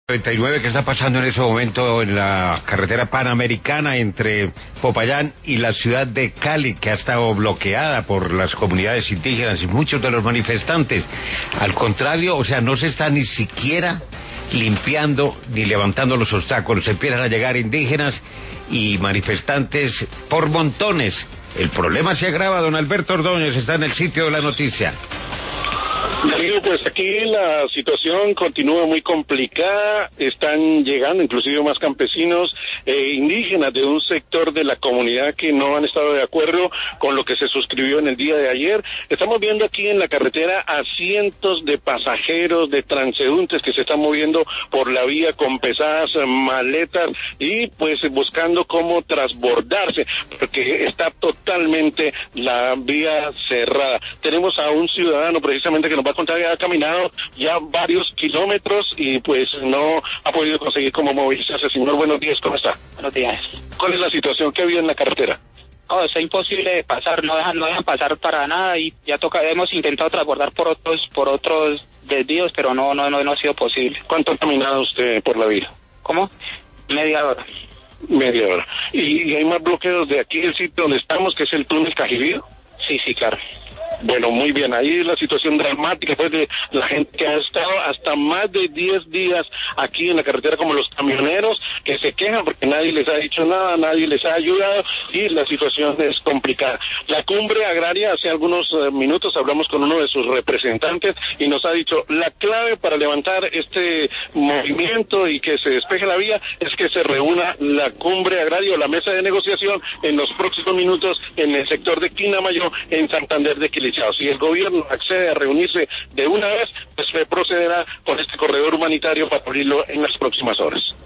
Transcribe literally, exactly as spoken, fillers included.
treinta y nueve, ¿qué está pasando en ese momento en la carretera panamericana entre Popayán y la ciudad de Cali, que ha estado bloqueada por las comunidades indígenas y muchos de los manifestantes? Al contrario, o sea, no se está ni siquiera limpiando ni levantando los obstáculos. Empiezan a llegar indígenas y manifestantes por montones. El problema se agrava. Don Alberto Ordóñez está en el sitio de la noticia. Darío, pues aquí la situación continúa muy complicada, están llegando inclusive más campesinos eh, indígenas de un sector de la comunidad que no han estado de acuerdo con lo que se suscribió en el día de ayer. Estamos viendo aquí en la carretera a cientos de pasajeros, de transeúntes que se están moviendo por la vía con pesadas maletas y pues buscando cómo transbordarse, porque está totalmente la vía cerrada. Tenemos a un ciudadano precisamente que nos va a contar que ha caminado ya varios kilómetros y pues no ha podido conseguir cómo movilizarse. Señor, buenos días, ¿cómo está? Buenos días. ¿Cuál es la situación que había en la carretera? No, está imposible de pasar, no dejan, no dejan pasar para nada y ya toca, hemos intentado transbordar por otros, por otros desvíos, pero no, no, no, no ha sido posible. ¿Cuánto ha caminado usted por la vía? ¿Cómo? Media hora. Media hora. ¿Y, y hay más bloqueos de aquí, el sitio donde estamos, que es el túnel Cajibío? Sí, sí, claro. Bueno, muy bien, ahí la situación dramática pues de la gente que ha estado hasta más de diez días aquí en la carretera, como los camioneros que se quejan porque nadie les ha dicho nada, nadie les ha ayudado y la situación es complicada. La cumbre agraria, hace algunos uh, minutos hablamos con uno de sus representantes y nos ha dicho la clave para levantar este movimiento y que se despeje la vía es que se reúna la cumbre agraria o la mesa de negociación en los próximos minutos en el sector de Quinamayo, en Santander de Quilichao. Si el gobierno accede a reunirse de una vez, pues se procederá con este corredor humanitario para abrirlo en las próximas horas.